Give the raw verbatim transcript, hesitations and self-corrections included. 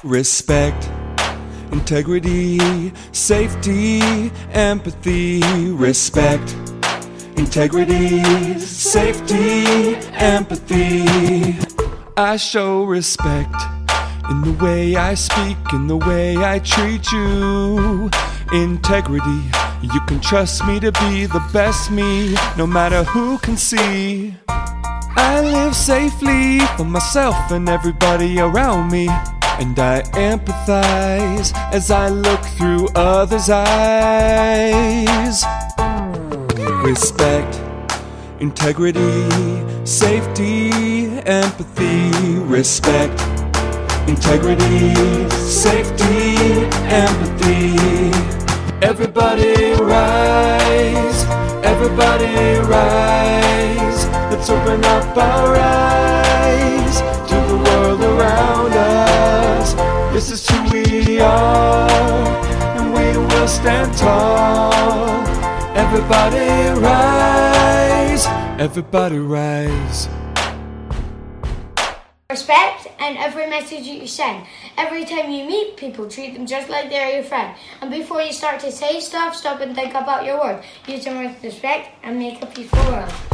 Respect, integrity, safety, empathy. Respect, integrity, safety, empathy. I show respect in the way I speak, in the way I treat you. Integrity, you can trust me to be the best me, no matter who can see. I live safely for myself and everybody around me, and I empathize as I look through others' eyes. Respect, integrity, safety, empathy. Respect, integrity, safety, empathy. Everybody rise, everybody rise. Let's open up our eyes to the world around us. This is who we are, and we will stand tall. Everybody rise, everybody rise. Respect in every message you send. Every time you meet people, treat them just like they're your friend. And before you start to say stuff, stop and think about your words. Use them with respect and make a peaceful world.